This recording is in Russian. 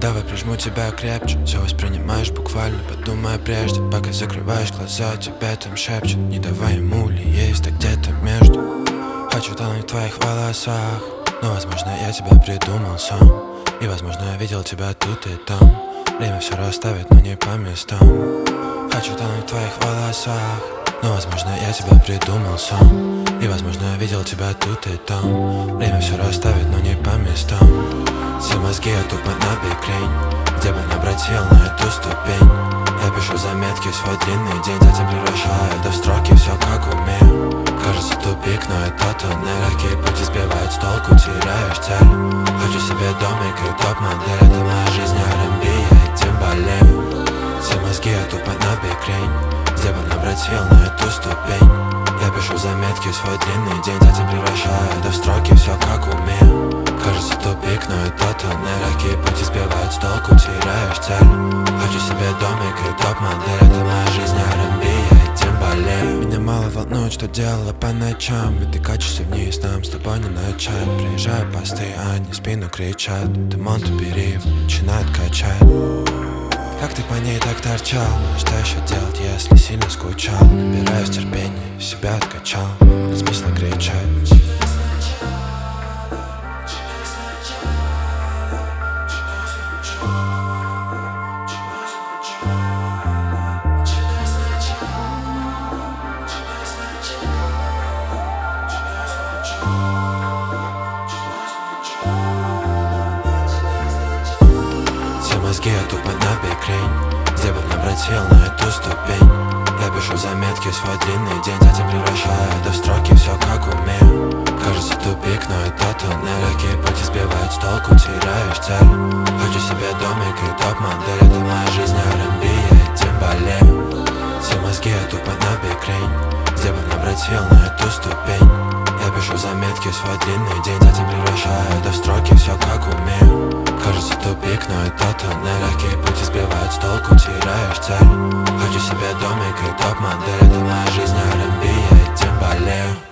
Давай прижму тебя крепче, все воспринимаешь буквально, подумай прежде. Пока закрываешь глаза, тебя там шепчет. Не давай ему ли есть, так где-то между. Хочу тонуть в твоих волосах, но возможно я тебя придумал сам. И возможно я видел тебя тут и там. Время все расставит, но не по местам. Хочу тонуть в твоих волосах, но возможно я тебя придумал сам. И возможно я видел тебя тут и там. Время все расставит, но не по местам. Все мозги я тупо набекрень. Где бы набрать сил на эту ступень? Я пишу заметки в свой длинный день, затем превращаю это в строки, все как умею. Кажется тупик, но это туннель. Какие пути сбивают с толку, теряешь цель. Хочу себе домик и топ-модель. Это моя жизнь, R&B, я этим болею. Все мозги я тупо набекрень. Где бы набрать сил на эту ступень? Я пишу заметки в свой длинный день, затем превращаю это в строки, все как умею. Кажется тупик, но это туннель. Какие пути сбивают с толку, теряешь цель. Хочу себе домик и топ-модель. Это моя жизнь, R&B, я этим болею. Меня мало волнует, что делала по ночам. Ведь ты качешься вниз, нам с тобой не начать. Приезжаю посты, они спину кричат. Дымон период начинает качать. Как ты по ней так торчал? Ну что еще делать, если сильно скучал? Набираюсь терпения, себя откачал. Нет смысла кричать. Мозги я тупо набекрень. Где бы набрать сил на эту ступень? Я пишу заметки в свой длинный день, затем превращаю это в строки, все как умею. Кажется тупик, но это туннель. Какие пути сбивают с толку, теряешь цель. Хочу себе домик и топ-модель. Это моя жизнь, R&B, я этим болею. Все мозги я тупо набекрень. Где бы набрать сил на эту ступень? Я пишу заметки в свой длинный день, затем превращаю это в строки, все как умею. Кажется тупик, но это туннель. Какие пути сбивают с толку, теряешь цель. Хочу себе домик и топ-модель. Это моя жизнь, R&B, я этим болею.